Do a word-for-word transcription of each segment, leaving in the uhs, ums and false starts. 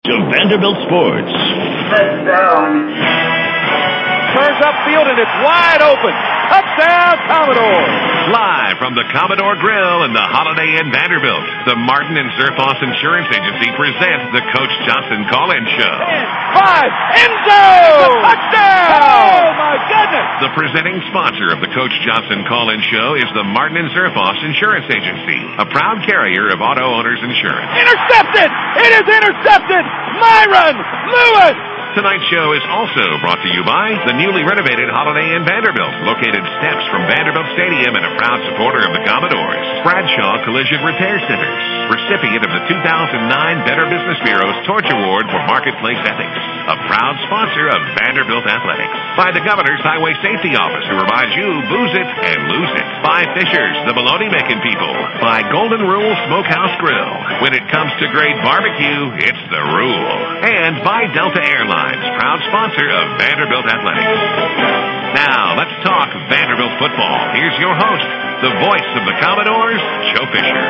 to Vanderbilt Sports. Touchdown. Turns upfield and it's wide open. Touchdown, Commodore. Live from the Commodore Grill and the Holiday Inn Vanderbilt, the Martin and Zerfoss Insurance Agency presents the Coach Johnson Call-In Show. Ten, five, end zone! Touchdown! Oh, my goodness! The presenting sponsor of the Coach Johnson Call-In Show is the Martin and Zerfoss Insurance Agency, a proud carrier of auto owners insurance. Intercepted! It is intercepted! Myron Lewis! Tonight's show is also brought to you by the newly renovated Holiday Inn Vanderbilt, located steps from Vanderbilt Stadium and a proud supporter of the Commodores. Bradshaw Collision Repair Centers, recipient of the two thousand nine Better Business Bureau's Torch Award for Marketplace Ethics, a proud sponsor of Vanderbilt Athletics. By the Governor's Highway Safety Office, who reminds you, booze it and lose it. By Fishers, the bologna-making people. By Golden Rule Smokehouse Grill. When it comes to great barbecue, it's the rule. And by Delta Airlines, proud sponsor of Vanderbilt Athletics. Now, let's talk Vanderbilt football. Here's your host, the voice of the Commodores, Joe Fisher.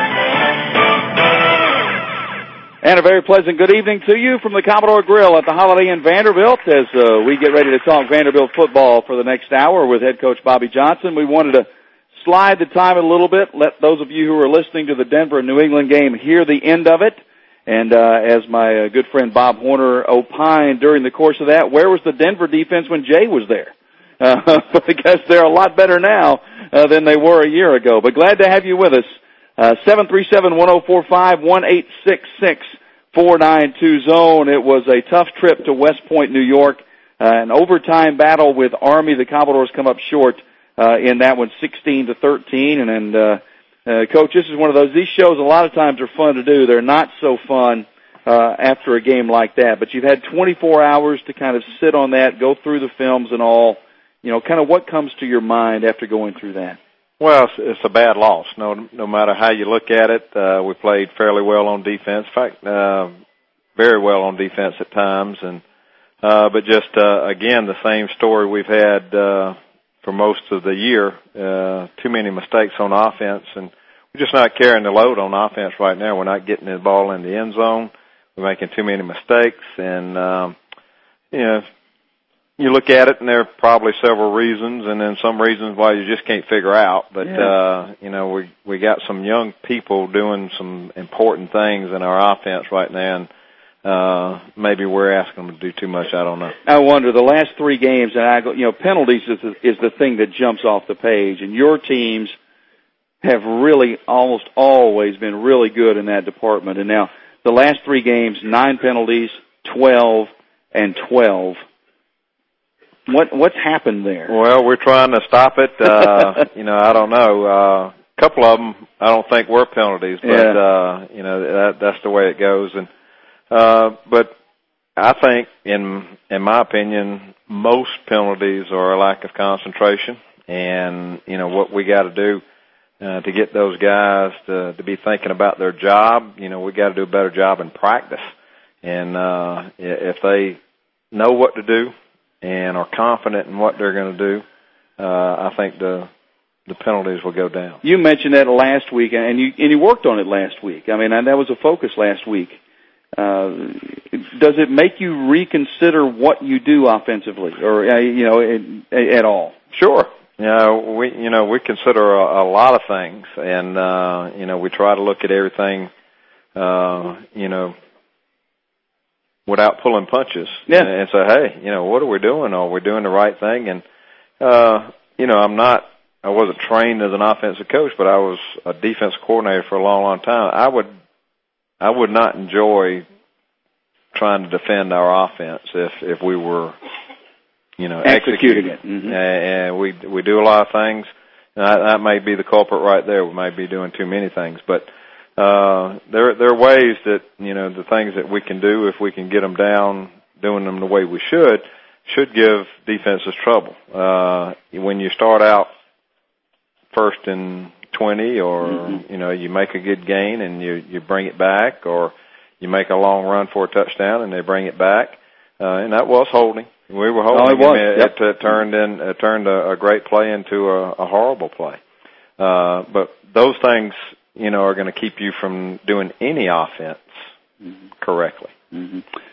And a very pleasant good evening to you from the Commodore Grill at the Holiday Inn Vanderbilt as uh, we get ready to talk Vanderbilt football for the next hour with head coach Bobby Johnson. We wanted to slide the time a little bit, let those of you who are listening to the Denver and New England game hear the end of it. And uh, as my uh, good friend Bob Horner opined during the course of that, where was the Denver defense when Jay was there? Uh, because they're a lot better now uh, than they were a year ago. But glad to have you with us. Uh, seven three seven, one oh four five, one eight six six, four nine two zone. It was a tough trip to West Point, New York. Uh, an overtime battle with Army. The Commodores come up short uh, in that one, sixteen to thirteen. And, and uh, uh, Coach, this is one of those, these shows a lot of times are fun to do. They're not so fun uh, after a game like that. But you've had twenty-four hours to kind of sit on that, go through the films and all. You know, kind of what comes to your mind after going through that? Well, it's, it's a bad loss. No, no matter how you look at it, uh, we played fairly well on defense. In fact, uh, very well on defense at times, and uh, but just uh, again the same story we've had uh, for most of the year. Uh, too many mistakes on offense, and we're just not carrying the load on offense right now. We're not getting the ball in the end zone. We're making too many mistakes, and um, you know. You look at it, and there are probably several reasons, and then some reasons why you just can't figure out. But, yeah. uh, you know, we we got some young people doing some important things in our offense right now, and uh, maybe we're asking them to do too much. I don't know. I wonder, the last three games, and I go, you know, penalties is the, is the thing that jumps off the page, and your teams have really almost always been really good in that department. And now the last three games, nine penalties, twelve, and twelve. What what's happened there? Well, we're trying to stop it. Uh, you know, I don't know. Uh, a couple of them, I don't think were penalties, but yeah. uh, you know that, that's the way it goes. And uh, but I think, in in my opinion, most penalties are a lack of concentration. And you know what we got to do uh, to get those guys to, to be thinking about their job. You know, we got to do a better job in practice. And uh, if they know what to do and are confident in what they're going to do, uh, I think the the penalties will go down. You mentioned that last week, and you and you worked on it last week. I mean, and that was a focus last week. Uh, does it make you reconsider what you do offensively, or uh, you know, at, at all? Sure. You know, we you know we consider a, a lot of things, and uh, you know we try to look at everything. Uh, you know. Without pulling punches, yeah. and say, hey, you know, what are we doing? Are we doing the right thing? And, uh, you know, I'm not, I wasn't trained as an offensive coach, but I was a defense coordinator for a long, long time. I would, I would not enjoy trying to defend our offense if, if we were, you know, executing, executing it. Mm-hmm. And we, we do a lot of things. And that, that may be the culprit right there. We may be doing too many things, but, Uh, there, there are ways that, you know, the things that we can do, if we can get them down, doing them the way we should, should give defenses trouble. Uh, when you start out first and twenty, or, mm-hmm. you know, you make a good gain and you, you bring it back, or you make a long run for a touchdown and they bring it back, uh, and that was holding. We were holding. Oh, it was. It, Yep. it, it turned in, it turned a, a great play into a, a horrible play. Uh, but those things, you know, are going to keep you from doing any offense mm-hmm. correctly. Mm-hmm.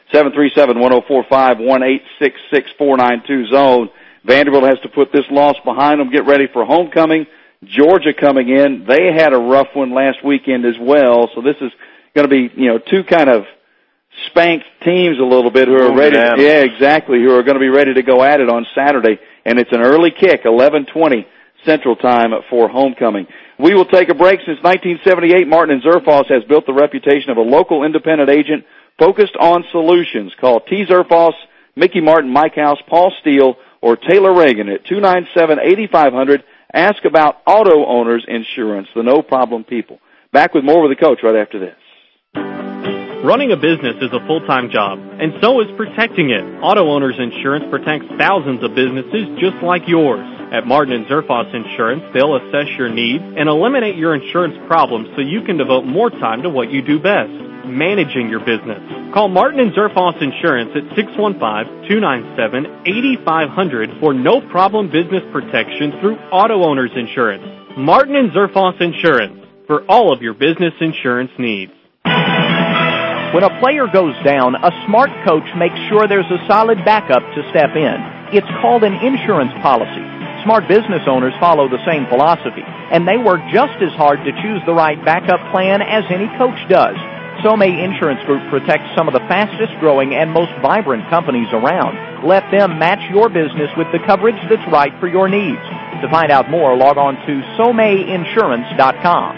seven three seven, one oh four five, one eight six six, four nine two zone. Vanderbilt has to put this loss behind them, get ready for homecoming. Georgia coming in. They had a rough one last weekend as well, so this is going to be, you know, two kind of spanked teams a little bit who are ready. To, yeah, exactly, who are going to be ready to go at it on Saturday. And it's an early kick, eleven twenty Central Time for homecoming. We will take a break. Since nineteen seventy-eight, Martin and Zerfoss has built the reputation of a local independent agent focused on solutions. Call T. Zerfoss, Mickey Martin, Mike House, Paul Steele, or Taylor Reagan at two nine seven, eight five zero zero. Ask about auto owners insurance, the no-problem people. Back with more with the coach right after this. Running a business is a full-time job, and so is protecting it. Auto Owners Insurance protects thousands of businesses just like yours. At Martin and Zerfoss Insurance, they'll assess your needs and eliminate your insurance problems so you can devote more time to what you do best, managing your business. Call Martin and Zerfoss Insurance at six one five, two nine seven, eight five zero zero for no-problem business protection through Auto Owners Insurance. Martin and Zerfoss Insurance, for all of your business insurance needs. When a player goes down, a smart coach makes sure there's a solid backup to step in. It's called an insurance policy. Smart business owners follow the same philosophy, and they work just as hard to choose the right backup plan as any coach does. SoMay Insurance Group protects some of the fastest growing and most vibrant companies around. Let them match your business with the coverage that's right for your needs. To find out more, log on to somay insurance dot com.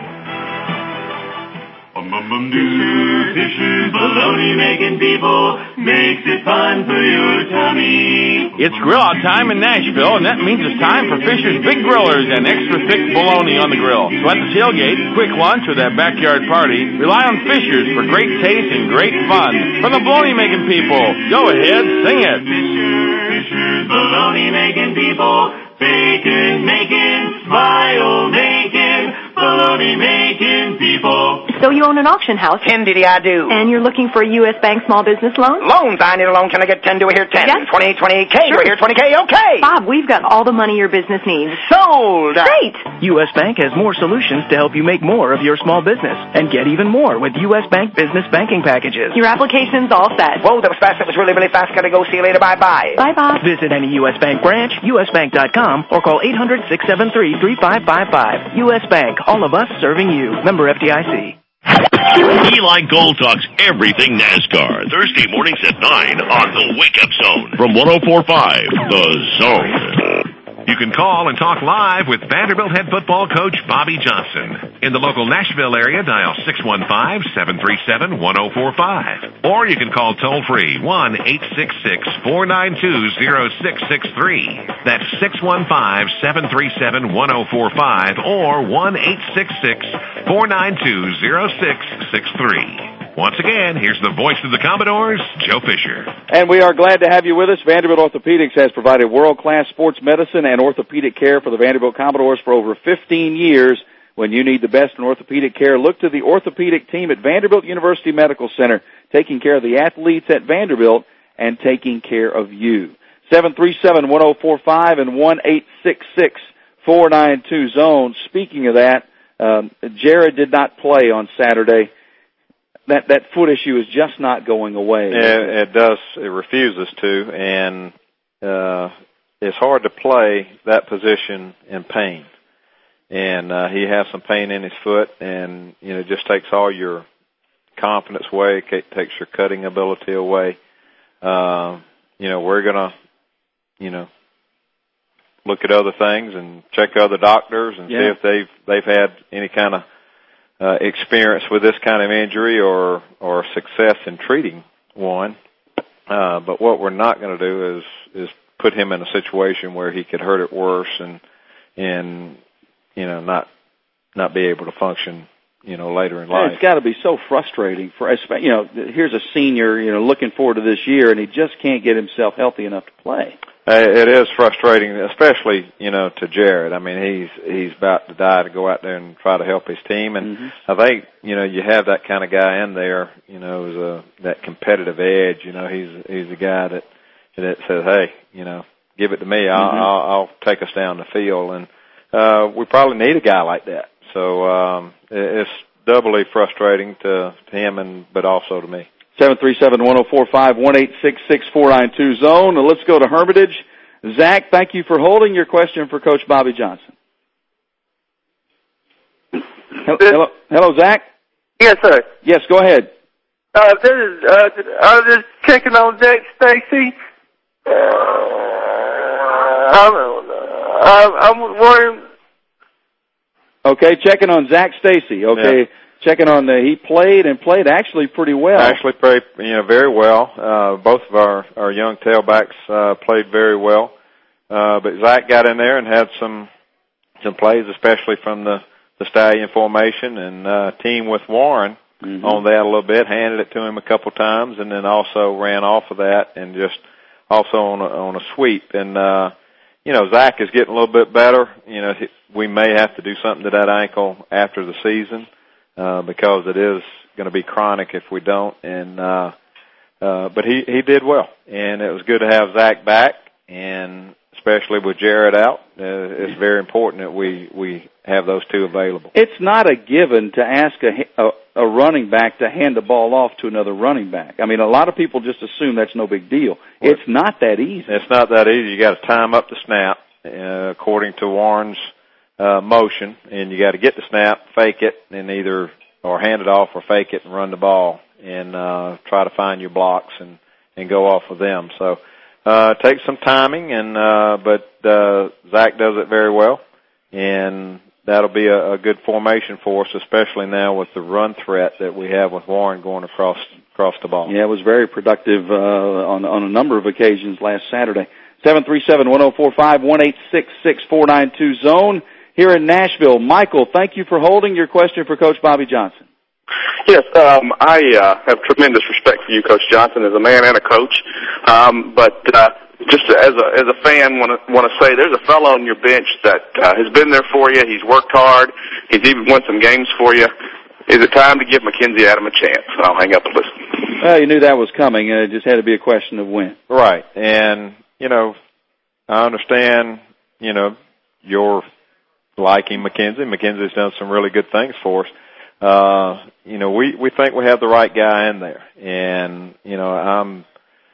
Fisher, Fisher's bologna making people makes it fun for your tummy. It's grill out time in Nashville, and that means it's time for Fisher's Big Grillers and extra thick bologna on the grill. So at the tailgate, quick lunch, or that backyard party, rely on Fisher's for great taste and great fun. For the bologna making people, go ahead, sing it. Fisher, Fisher's bologna making people, bacon making, smile making, bologna making people. So you own an auction house? Ten diddy I do. And you're looking for a U S Bank small business loan? Loans, I need a loan. Can I get ten? Do I hear ten? Yes. twenty, twenty K, sure. Do I hear twenty K? Okay. Bob, we've got all the money your business needs. Sold. Great. U S Bank has more solutions to help you make more of your small business and get even more with U S Bank business banking packages. Your application's all set. Whoa, that was fast. That was really, really fast. Gotta go. See you later. Bye-bye. Bye, Bob. Visit any U S Bank branch, U S bank dot com, or call eight hundred, six seven three, three five five five. U S Bank, all of us serving you. Member F D I C. Eli Gold talks everything NASCAR. Thursday mornings at nine on the Wake Up Zone from one oh four point five The Zone. You can call and talk live with Vanderbilt head football coach Bobby Johnson. In the local Nashville area, dial six one five, seven three seven, one oh four five. Or you can call toll-free one eight six six, four nine two, oh six six three. That's six one five, seven three seven, one oh four five or one eight six six, four nine two, oh six six three. Once again, here's the voice of the Commodores, Joe Fisher. And we are glad to have you with us. Vanderbilt Orthopedics has provided world-class sports medicine and orthopedic care for the Vanderbilt Commodores for over fifteen years. When you need the best in orthopedic care, look to the orthopedic team at Vanderbilt University Medical Center, taking care of the athletes at Vanderbilt and taking care of you. seven three seven, one oh four five and one eight six six, four nine two zone. Speaking of that, um, Jared did not play on Saturday. That that foot issue is just not going away. It, it does. It refuses to, and uh, it's hard to play that position in pain. And uh, he has some pain in his foot, and you know, it just takes all your confidence away. It takes your cutting ability away. Uh, you know, we're gonna, you know, look at other things and check other doctors and yeah. see if they've they've had any kind of Uh, experience with this kind of injury or or success in treating one. Uh, but what we're not going to do is is put him in a situation where he could hurt it worse and and you know not not be able to function you know later in life. It's got to be so frustrating for you know. Here's a senior you know looking forward to this year and he just can't get himself healthy enough to play. It is frustrating, especially, you know, to Jared. I mean, he's he's about to die to go out there and try to help his team. And mm-hmm. I think, you know, you have that kind of guy in there, you know, as a, that competitive edge. You know, he's he's a guy that that says, hey, you know, give it to me. I'll, mm-hmm. I'll, I'll take us down the field. And uh, we probably need a guy like that. So um, it's doubly frustrating to, to him, and but also to me. seven three seven, one oh four five, one eight six six, four nine two zone. Now let's go to Hermitage. Zach, thank you for holding. Your question for Coach Bobby Johnson. Hello, hello, Zach? Yes, sir. Yes, go ahead. Uh, this is, uh, I was just checking on Jack Stacy. Uh, I'm, I'm, I'm wondering. Okay, checking on Zach Stacy. Okay, yeah. Checking on the, he played and played actually pretty well. Actually played, you know, very well. Uh, both of our, our young tailbacks, uh, played very well. Uh, but Zach got in there and had some, some plays, especially from the, the Stallion formation, and, uh, team with Warren mm-hmm. on that a little bit, handed it to him a couple times, and then also ran off of that and just also on a, on a sweep. And, uh, you know, Zach is getting a little bit better. You know, we may have to do something to that ankle after the season, uh, because it is going to be chronic if we don't. And, uh, uh, but he, he did well, and it was good to have Zach back, and especially with Jared out, uh, it's very important that we, we have those two available. It's not a given to ask a, a, a running back to hand the ball off to another running back. I mean, a lot of people just assume that's no big deal. Well, it's not that easy. It's not that easy. You got to time up the snap, uh, according to Warren's, uh, motion, and you got to get the snap, fake it, and either, or hand it off or fake it and run the ball and, uh, try to find your blocks and, and go off of them. So, uh, it takes some timing, and, uh, but, uh, Zach does it very well, and that'll be a, a good formation for us, especially now with the run threat that we have with Warren going across across the ball. Yeah, it was very productive uh, on on a number of occasions last Saturday. seven three seven, one oh four five, one eight six six, four nine two zone here in Nashville. Michael, thank you for holding. Your question for Coach Bobby Johnson. Yes, um, I uh, have tremendous respect for you, Coach Johnson, as a man and a coach. Um, but uh, just as a as a fan, want to want to say there's a fellow on your bench that uh, has been there for you. He's worked hard. He's even won some games for you. Is it time to give Mackenzie Adam a chance? I'll hang up and listen. Well, you knew that was coming. It just had to be a question of when. Right, and you know, I understand. You know, your liking Mackenzie. Mackenzie's done some really good things for us. Uh, you know, we, we think we have the right guy in there, and, you know, I'm,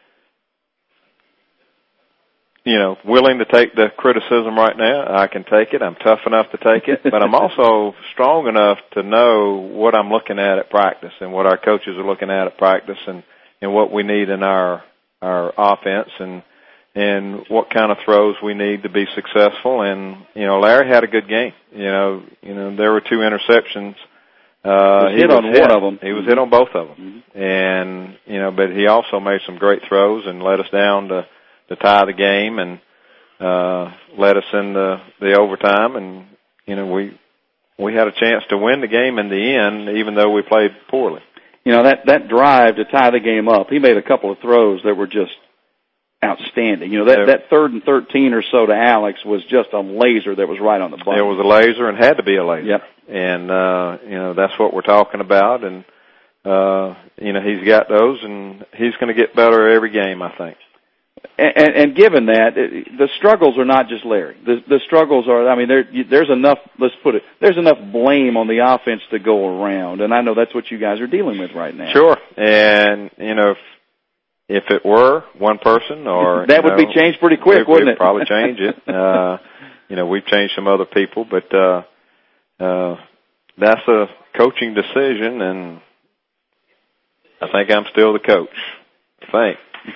you know, willing to take the criticism right now. I can take it. I'm tough enough to take it, but I'm also strong enough to know what I'm looking at at practice and what our coaches are looking at at practice, and, and what we need in our, our offense, and, and what kind of throws we need to be successful. And, you know, Larry had a good game. You know, you know, there were two interceptions. Uh, he was hit on hit, one of them. He was hit on both of them. Mm-hmm. And, you know, but he also made some great throws and led us down to, to tie the game, and, uh, led us in the, the overtime. And, you know, we, we had a chance to win the game in the end, even though we played poorly. You know, that, that drive to tie the game up, he made a couple of throws that were just outstanding. You know, that, that third and thirteen or so to Alex was just a laser that was right on the button. It was a laser and had to be a laser. Yep. And, uh, you know, that's what we're talking about. And, uh, you know, he's got those, and he's going to get better every game, I think. And, and, and given that, the struggles are not just Larry. The, the struggles are, I mean, there, there's enough, let's put it, there's enough blame on the offense to go around. And I know that's what you guys are dealing with right now. Sure. And, you know, if, if it were one person, or that would know, be changed pretty quick, we, wouldn't we'd it? Probably change it. Uh, you know, we've changed some other people, but, uh, uh, that's a coaching decision, and I think I'm still the coach. I think.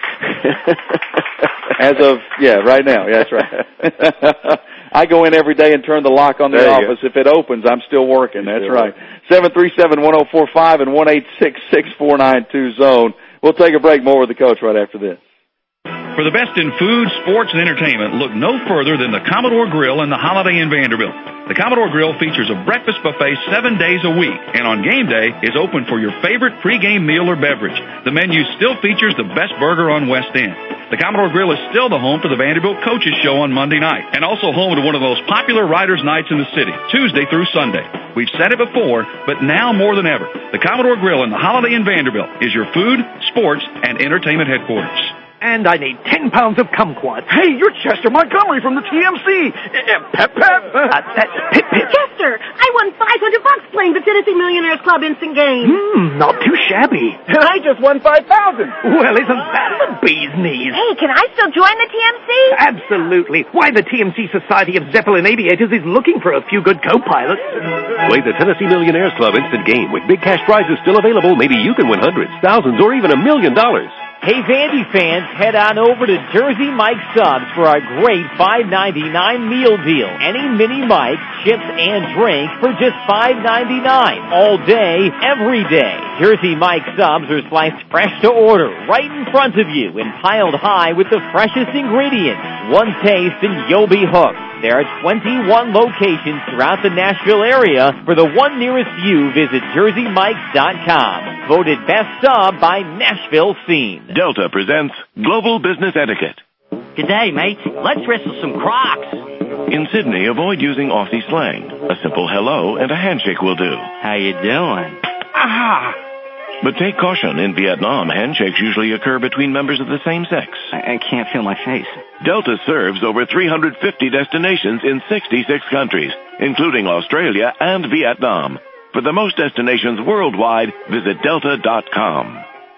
As of, yeah, right now. Yeah, that's right. I go in every day and turn the lock on the there office. If it opens, I'm still working. That's still right. seven three seven, one oh four five and one eight six six, four nine two zone. We'll take a break. More with the coach right after this. For the best in food, sports, and entertainment, look no further than the Commodore Grill and the Holiday Inn Vanderbilt. The Commodore Grill features a breakfast buffet seven days a week, and on game day is open for your favorite pregame meal or beverage. The menu still features the best burger on West End. The Commodore Grill is still the home for the Vanderbilt Coaches Show on Monday night, and also home to one of the most popular writers' nights in the city, Tuesday through Sunday. We've said it before, but now more than ever, the Commodore Grill and the Holiday Inn Vanderbilt is your food, sports, and entertainment headquarters. And I need ten pounds of kumquat. Hey, you're Chester Montgomery from the T M C. Uh, pep, pep. Uh, that's Pip, Pip. Chester, I won five hundred bucks playing the Tennessee Millionaires Club instant game. Hmm, not too shabby. And I just won five thousand. Well, isn't that the bee's knees? Hey, can I still join the T M C? Absolutely. Why, the T M C Society of Zeppelin Aviators is looking for a few good co-pilots. Play the Tennessee Millionaires Club instant game. With big cash prizes still available, maybe you can win hundreds, thousands, or even a million dollars. Hey, Vandy fans, head on over to Jersey Mike Subs for our great five ninety-nine meal deal. Any mini Mike, chips, and drink for just five ninety-nine. All day, every day. Jersey Mike Subs are sliced fresh to order, right in front of you, and piled high with the freshest ingredients. One taste and you'll be hooked. There are twenty-one locations throughout the Nashville area. For the one nearest you, visit jersey mikes dot com. Voted best sub by Nashville Scene. Delta presents Global Business Etiquette. G'day, mate. Let's wrestle some Crocs. In Sydney, avoid using Aussie slang. A simple hello and a handshake will do. How you doing? Ah! But take caution. In Vietnam, handshakes usually occur between members of the same sex. I, I can't feel my face. Delta serves over three hundred fifty destinations in sixty-six countries, including Australia and Vietnam. For the most destinations worldwide, visit delta dot com.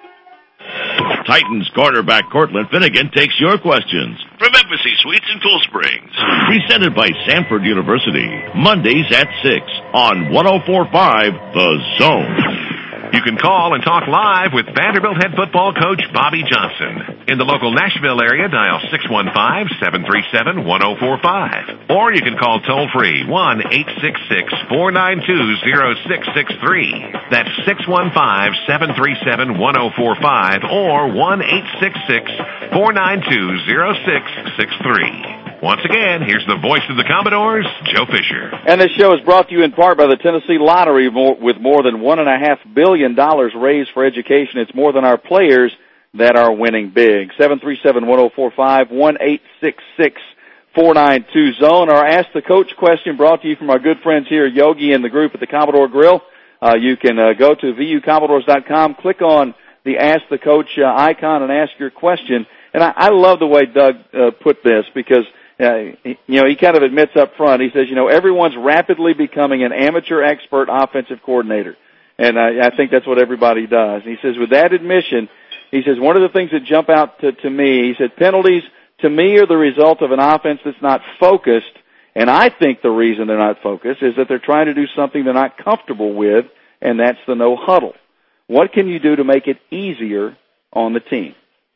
Titans quarterback Cortland Finnegan takes your questions from Embassy Suites in Cool Springs. Presented by Samford University. Mondays at six on one oh four point five The Zone. You can call and talk live with Vanderbilt head football coach Bobby Johnson. In the local Nashville area, dial six one five, seven three seven, one oh four five. Or you can call toll-free one eight six six, four nine two, oh six six three. That's six one five, seven three seven, one oh four five or one eight six six, four nine two, oh six six three. Once again, here's the voice of the Commodores, Joe Fisher. And this show is brought to you in part by the Tennessee Lottery, with more than one and a half billion dollars raised for education. It's more than our players that are winning big. seven three seven, one oh four five, one eight six six, four nine two zone. Our Ask the Coach question brought to you from our good friends here, Yogi and the group at the Commodore Grill. Uh, you can uh, go to V U Commodores dot com, click on the Ask the Coach uh, icon, and ask your question. And I, I love the way Doug uh, put this, because Uh, he, you know, he kind of admits up front. He says, you know, everyone's rapidly becoming an amateur expert offensive coordinator. And I, I think that's what everybody does. And he says, with that admission, he says, one of the things that jump out to, to me, he said, penalties to me are the result of an offense that's not focused. And I think the reason they're not focused is that they're trying to do something they're not comfortable with, and that's the no huddle. What can you do to make it easier on the team?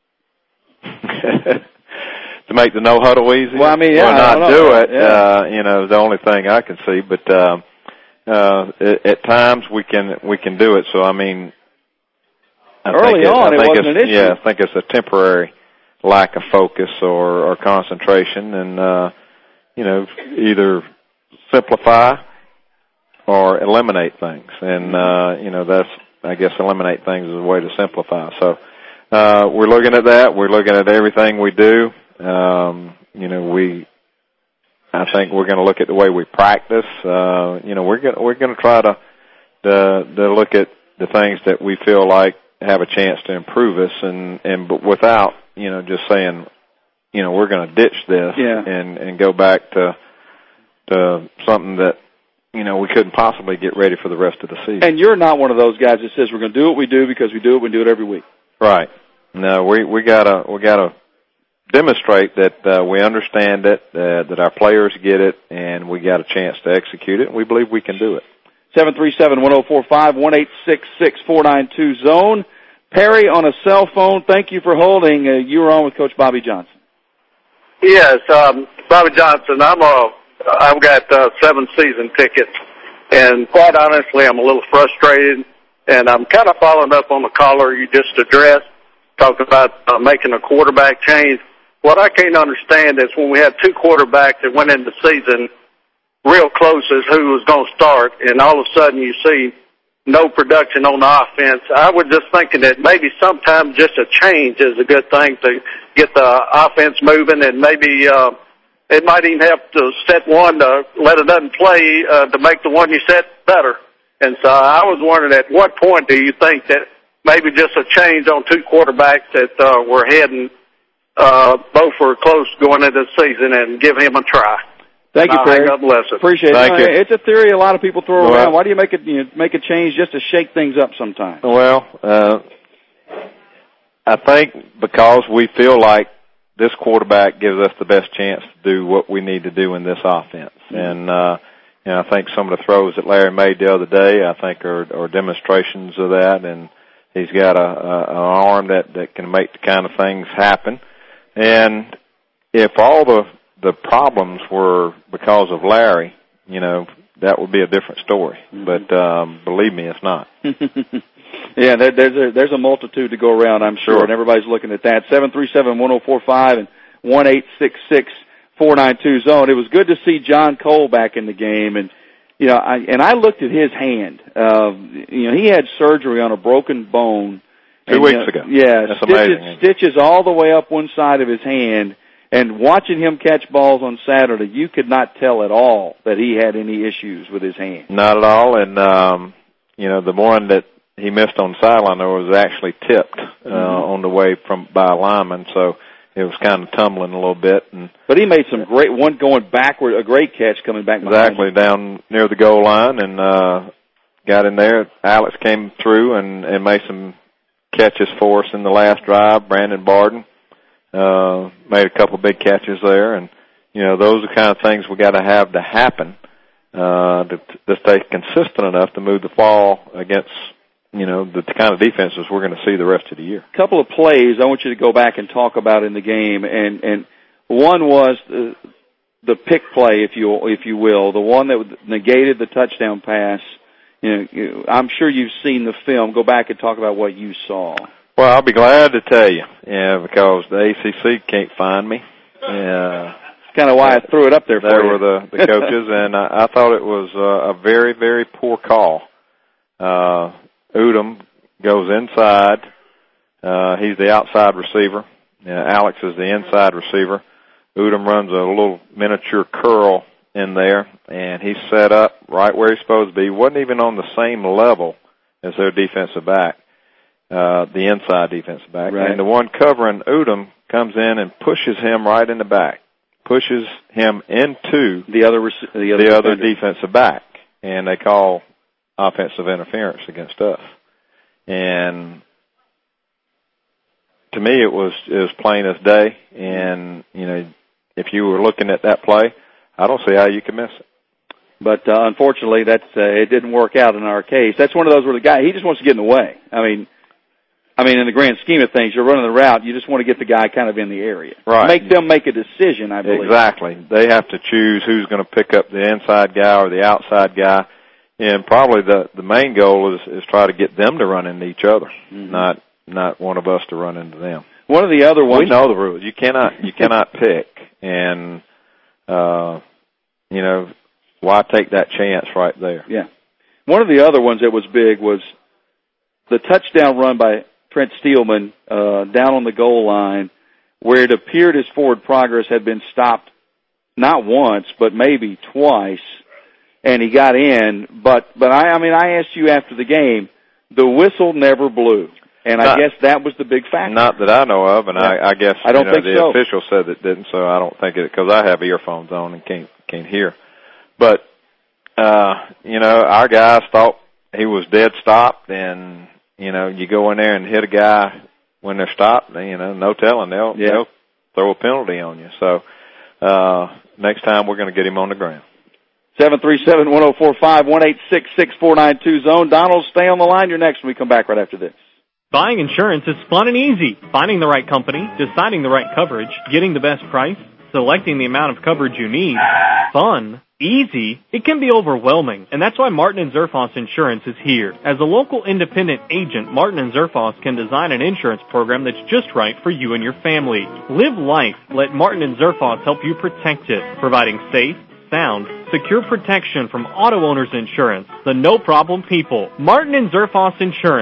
To make the no huddle easy, well, I mean, yeah, or not I do it, yeah. uh, you know, the only thing I can see. But uh, uh, at, at times we can we can do it. So I mean, I early think it, on, I it think wasn't it's, an issue. Yeah, I think it's a temporary lack of focus or, or concentration, and uh, you know, either simplify or eliminate things. And uh, you know, that's I guess eliminate things is a way to simplify. So uh, we're looking at that. We're looking at everything we do. Um, you know, we, I think we're going to look at the way we practice. Uh, you know, we're going we're going to try to, to to look at the things that we feel like have a chance to improve us, and and but without, you know, just saying, you know, we're going to ditch this yeah. and and go back to to something that, you know, we couldn't possibly get ready for the rest of the season. And you're not one of those guys that says we're going to do what we do because we do it. We do it every week. Right. No, we we gotta we gotta. demonstrate that uh, we understand it, uh, that our players get it, and we got a chance to execute it, and we believe we can do it. seven three seven, one oh four five, one eight six six, four nine two zone. Perry on a cell phone, thank you for holding. Uh, you were on with Coach Bobby Johnson. Yes, um, Bobby Johnson, I'm a, I've got uh, seven season tickets, and quite honestly, I'm a little frustrated, and I'm kind of following up on the caller you just addressed, talking about uh, making a quarterback change. What I can't understand is when we had two quarterbacks that went into the season real close as who was going to start, and all of a sudden you see no production on the offense. I was just thinking that maybe sometimes just a change is a good thing to get the offense moving, and maybe uh, it might even have to set one to let another play uh, to make the one you set better. And so I was wondering, at what point do you think that maybe just a change on two quarterbacks that uh, were heading uh, both were close going into the season, and give him a try. Thank you, Perry. God bless it. Appreciate Thank it. you. It's a theory a lot of people throw Well, around. Why do you make it you know, make a change just to shake things up sometimes? Well, uh, I think because we feel like this quarterback gives us the best chance to do what we need to do in this offense. Mm-hmm. And, uh, you know, I think some of the throws that Larry made the other day, I think are, are demonstrations of that. And he's got a, a, an arm that, that can make the kind of things happen. And if all the, the problems were because of Larry, you know, that would be a different story. Mm-hmm. But, um, believe me, it's not. Yeah, there, there's a there's a multitude to go around, I'm sure, sure. and everybody's looking at that. seven three seven, one oh four five and one eight six six, four nine two zone. It was good to see John Cole back in the game, and you know, I and I looked at his hand. Uh, you know, he had surgery on a broken bone two and, weeks you know, ago. Yeah, that's stitches, amazing. stitches all the way up one side of his hand. And watching him catch balls on Saturday, you could not tell at all that he had any issues with his hand. Not at all, and um, you know, the one that he missed on the sideline there was actually tipped uh, mm-hmm. on the way from by a lineman, so it was kind of tumbling a little bit. And but he made some great one going backward, a great catch coming back. Exactly down near the goal line, and uh, got in there. Alex came through and, and made some catches for us in the last drive. Brandon Barden uh, made a couple of big catches there, and you know those are the kind of things we got to have to happen uh, to, to stay consistent enough to move the ball against. You know, the kind of defenses we're going to see the rest of the year. A couple of plays I want you to go back and talk about in the game, and, and one was the, the pick play, if you if you will, the one that negated the touchdown pass. You know, you, I'm sure you've seen the film. Go back and talk about what you saw. Well, I'll be glad to tell you, yeah, because the A C C can't find me. Yeah. That's kind of why I threw it up there for there you. were the, the coaches, and I, I thought it was uh, a very, very poor call. Uh, Udom goes inside. Uh, he's the outside receiver. Uh, Alex is the inside receiver. Udom runs a little miniature curl in there, and he's set up right where he's supposed to be. He wasn't even on the same level as their defensive back, uh, the inside defensive back. Right. And the one covering Udom comes in and pushes him right in the back, pushes him into the other rec- the other, the other defensive back, and they call offensive interference against us. And to me, it was, it was plain as day. And, you know, if you were looking at that play, I don't see how you can miss it. But, uh, unfortunately, that's, uh, it didn't work out in our case. That's one of those where the guy, he just wants to get in the way. I mean, I mean, in the grand scheme of things, you're running the route, you just want to get the guy kind of in the area. Right. Make them make a decision, I believe. Exactly. They have to choose who's going to pick up the inside guy or the outside guy. And probably the the main goal is is try to get them to run into each other, mm-hmm. not not one of us to run into them. One of the other ones, we know the rules. You cannot you cannot pick, and uh, you know why take that chance right there? Yeah. One of the other ones that was big was the touchdown run by Trent Steelman uh, down on the goal line, where it appeared his forward progress had been stopped not once but maybe twice. And he got in, but, but I, I mean, I asked you after the game, the whistle never blew. And not, I guess that was the big factor. Not that I know of, and yeah. I, I guess, I don't you know, think the so. official said it didn't, so I don't think it, cause I have earphones on and can't, can't hear. But, uh, you know, our guys thought he was dead stopped, and, you know, you go in there and hit a guy when they're stopped, you know, no telling, they'll, yeah. they'll throw a penalty on you. So, uh, next time we're going to get him on the ground. seven three seven, one oh four five, one eight six six, four nine two zone. Donald, stay on the line. You're next when we come back right after this. Buying insurance is fun and easy. Finding the right company, deciding the right coverage, getting the best price, selecting the amount of coverage you need. Fun. Easy. It can be overwhelming, and that's why Martin and Zerfoss Insurance is here. As a local independent agent, Martin and Zerfoss can design an insurance program that's just right for you and your family. Live life. Let Martin and Zerfoss help you protect it, providing safe, sound, secure protection from auto owners insurance, the no-problem people. Martin and Zerfoss Insurance.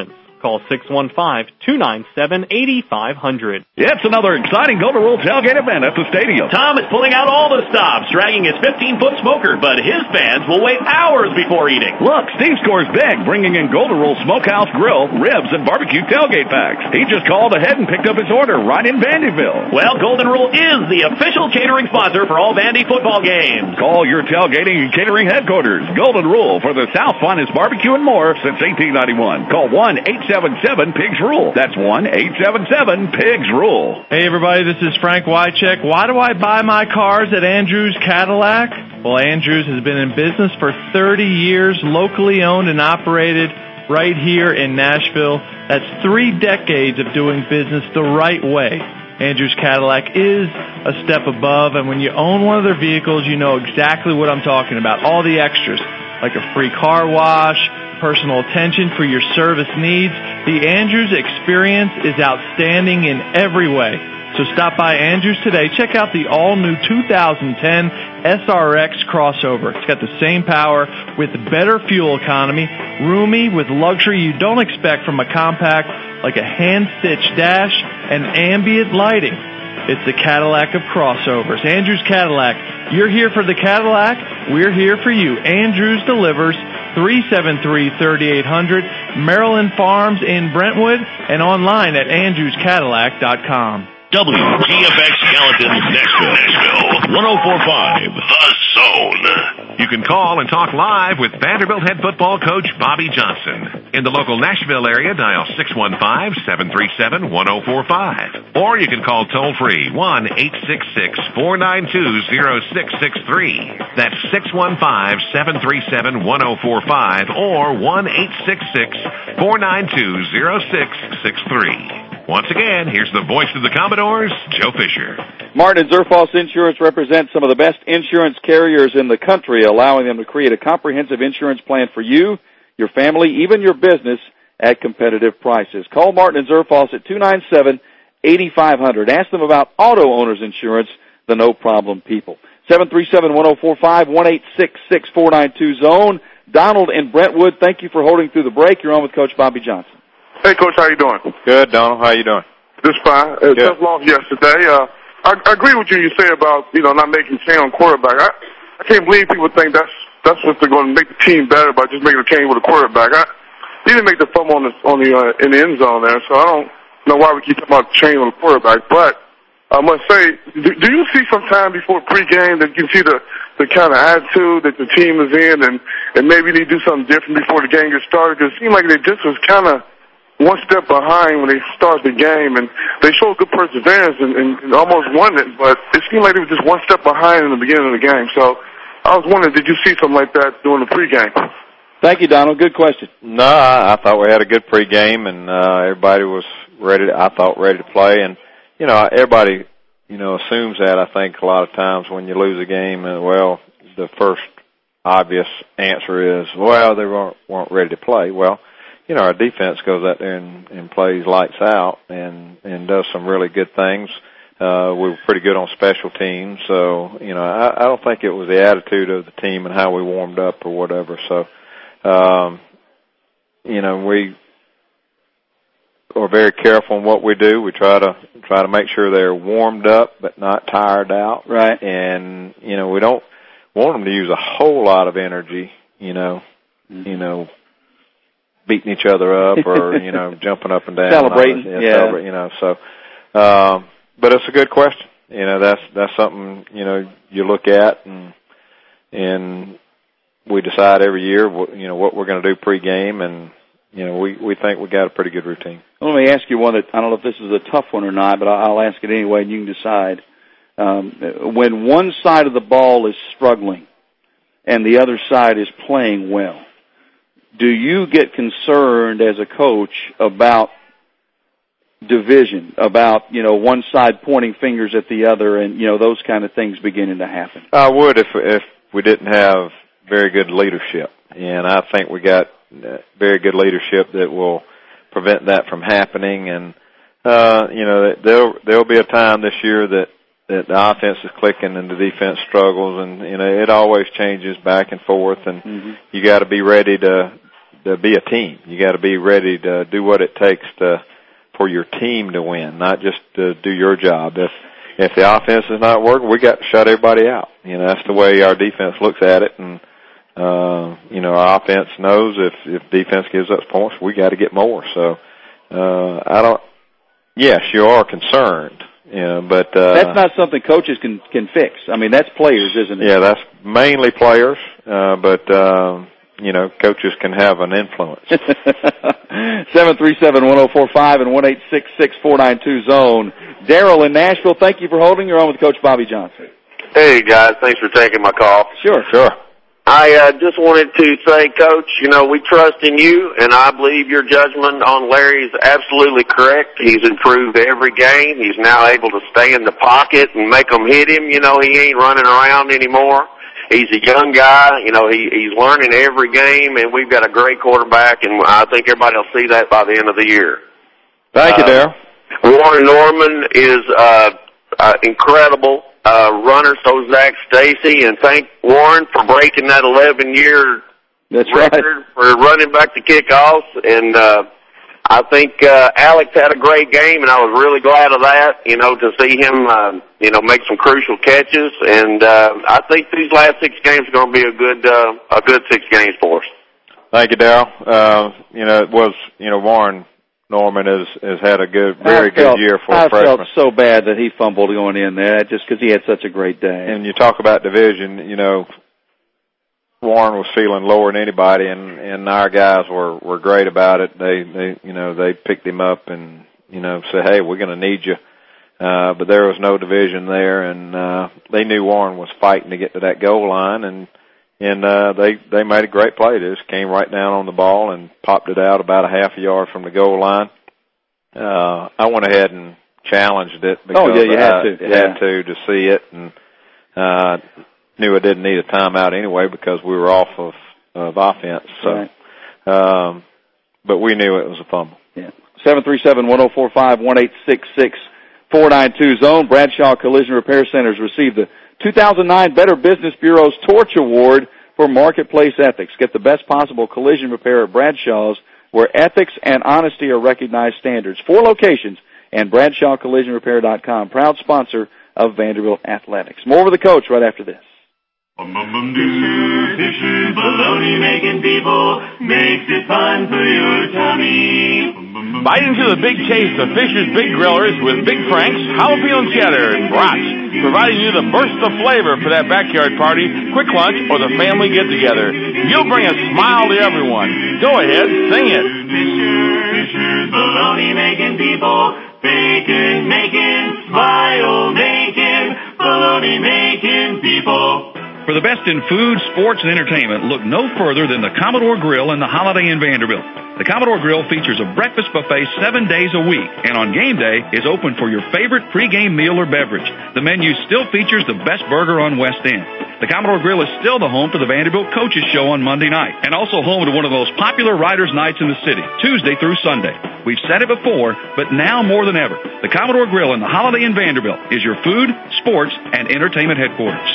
call six one five, two nine seven, eight five zero zero. It's another exciting Golden Rule tailgate event at the stadium. Tom is pulling out all the stops, dragging his fifteen-foot smoker, but his fans will wait hours before eating. Look, Steve scores big, bringing in Golden Rule Smokehouse Grill, ribs, and barbecue tailgate packs. He just called ahead and picked up his order right in Vandyville. Well, Golden Rule is the official catering sponsor for all Vandy football games. Call your tailgating and catering headquarters. Golden Rule for the South finest barbecue and more since eighteen ninety-one. Call one eight seven seven pigs rule. That's one eight seven seven pigs rule. Hey everybody, this is Frank Wycheck. Why do I buy my cars at Andrews Cadillac? Well, Andrews has been in business for thirty years, locally owned and operated right here in Nashville. That's three decades of doing business the right way. Andrews Cadillac is a step above, and when you own one of their vehicles, you know exactly what I'm talking about. All the extras, like a free car wash, personal attention for your service needs. The Andrews experience is outstanding in every way. So stop by Andrews today. Check out the all-new two thousand ten S R X crossover. It's got the same power with better fuel economy, roomy with luxury you don't expect from a compact, like a hand-stitched dash and ambient lighting. It's the Cadillac of crossovers. Andrews Cadillac. You're here for the Cadillac. We're here for you. Andrews delivers three seven three, three eight zero zero, Maryland Farms in Brentwood, and online at andrews cadillac dot com. W G F X Gallatin, Nashville. Nashville. one oh four point five. The Zone. You can call and talk live with Vanderbilt head football coach Bobby Johnson. In the local Nashville area, dial six one five, seven three seven, one oh four five. Or you can call toll-free one eight six six, four nine two, zero six six three. That's six one five, seven three seven, one oh four five or one eight six six, four nine two, zero six six three. Once again, here's the voice of the Commodores, Joe Fisher. Martin and Zerfoss Insurance represents some of the best insurance carriers in the country, allowing them to create a comprehensive insurance plan for you, your family, even your business at competitive prices. Call Martin and Zerfoss at two nine seven, eight five zero zero. Ask them about auto owners insurance, the no-problem people. seven three seven, one oh four five, one eight six six, four nine two, zone. Donald in Brentwood, thank you for holding through the break. You're on with Coach Bobby Johnson. Hey, Coach, how you doing? Good, Donald. How you doing? Just fine. Uh, tough loss yesterday. Uh, I, I agree with you. You say about you know not making change on quarterback. I, I can't believe people think that's that's what they're going to make the team better by just making a change with a quarterback. I, he didn't make the fumble on the on the uh, in the end zone there, so I don't know why we keep talking about change on the quarterback. But I must say, do, do you see some time before pregame that you see the the kind of attitude that the team is in, and and maybe they do something different before the game gets started? Because it seemed like they just was kind of one step behind when they started the game, and they showed good perseverance and, and, and almost won it, but it seemed like they were just one step behind in the beginning of the game. So I was wondering, did you see something like that during the pregame? Thank you, Donald. Good question. No, I, I thought we had a good pregame, and uh, everybody was ready, to, I thought, ready to play. And, you know, everybody, you know, assumes that, I think, a lot of times when you lose a game, and, well, the first obvious answer is, well, they weren't, weren't ready to play. Well, you know, our defense goes out there and, and plays lights out and, and does some really good things. Uh, we were pretty good on special teams. So, you know, I, I don't think it was the attitude of the team and how we warmed up or whatever. So, um, you know, we are very careful in what we do. We try to, try to make sure they're warmed up but not tired out. Right. And, you know, we don't want them to use a whole lot of energy, you know, mm-hmm. you know, beating each other up or, you know, jumping up and down. Celebrating, yeah. yeah. Celebrate, you know, so, um, but it's a good question. You know, that's, that's something, you know, you look at and, and we decide every year, what, you know, what we're going to do pregame, and, you know, we, we think we got a pretty good routine. Let me ask you one that, I don't know if this is a tough one or not, but I'll ask it anyway and you can decide. Um, when one side of the ball is struggling and the other side is playing well, do you get concerned as a coach about division, about, you know, one side pointing fingers at the other and, you know, those kind of things beginning to happen? I would if if we didn't have very good leadership. And I think we got very good leadership that will prevent that from happening. And, uh, you know, there'll, there'll be a time this year that, that the offense is clicking and the defense struggles. And, you know, it always changes back and forth. And mm-hmm. you got to be ready to, to be a team. You got to be ready to do what it takes to for your team to win, not just to do your job. If if the offense is not working, we got to shut everybody out. You know, that's the way our defense looks at it, and uh, you know, our offense knows if if defense gives us points, we got to get more. So uh, I don't. Yes, you are concerned. Yeah, but uh, that's not something coaches can can fix. I mean, that's players, isn't it? Yeah, that's mainly players, uh, but uh, you know, coaches can have an influence. Seven three seven one zero four five and one eight six six four nine two zone. Daryl in Nashville, thank you for holding. You're on with Coach Bobby Johnson. Hey guys, thanks for taking my call. Sure, sure. I uh, just wanted to say, Coach, you know, we trust in you, and I believe your judgment on Larry is absolutely correct. He's improved every game. He's now able to stay in the pocket and make them hit him. You know, he ain't running around anymore. He's a young guy. You know, he, he's learning every game, and we've got a great quarterback, and I think everybody will see that by the end of the year. Thank you, Darryl. Uh, Warren Norman is uh, uh, incredible. Uh, runner, so Zach Stacy, and thank Warren for breaking that eleven-year That's record right. for running back the kickoffs. And uh, I think uh, Alex had a great game, and I was really glad of that, you know, to see him, uh, you know, make some crucial catches. And uh, I think these last six games are going to be a good, uh, a good six games for us. Thank you, Darryl. Uh, you know, it was, you know, Warren Norman has has had a good, very I felt, good year for I a freshman. felt so bad that he fumbled going in there just because he had such a great day. And you talk about division, you know, Warren was feeling lower than anybody, and and our guys were were great about it. They they you know they picked him up and you know said, hey, we're going to need you. Uh, but there was no division there, and uh, they knew Warren was fighting to get to that goal line, and. And uh, they they made a great play. They just came right down on the ball and popped it out about a half a yard from the goal line. Uh, I went ahead and challenged it because oh, yeah, you had I to. Yeah. had to to see it, and uh, knew I didn't need a timeout anyway because we were off of, of offense. So, right. um, but we knew it was a fumble. Yeah. Seven three seven one zero four five one eight six six four nine two zone. Bradshaw Collision Repair Centers received the two thousand nine Better Business Bureau's Torch Award for Marketplace Ethics. Get the best possible collision repair at Bradshaw's, where ethics and honesty are recognized standards. Four locations, and Bradshaw Collision Repair dot com, proud sponsor of Vanderbilt Athletics. More with the coach right after this. Fisher, Fisher, bologna making people, makes it fun for your tummy. Bite into the big taste of Fisher's Big Grillers with Big Frank's, jalapeno cheddar, and brats, providing you the burst of flavor for that backyard party, quick lunch, or the family get-together. You'll bring a smile to everyone. Go ahead, sing it. Fisher, Fisher's bologna making people, bacon making, smile making, bologna making people. For the best in food, sports, and entertainment, look no further than the Commodore Grill and the Holiday Inn Vanderbilt. The Commodore Grill features a breakfast buffet seven days a week, and on game day is open for your favorite pregame meal or beverage. The menu still features the best burger on West End. The Commodore Grill is still the home for the Vanderbilt Coaches Show on Monday night, and also home to one of the most popular Riders' Nights in the city, Tuesday through Sunday. We've said it before, but now more than ever, the Commodore Grill and the Holiday Inn Vanderbilt is your food, sports, and entertainment headquarters.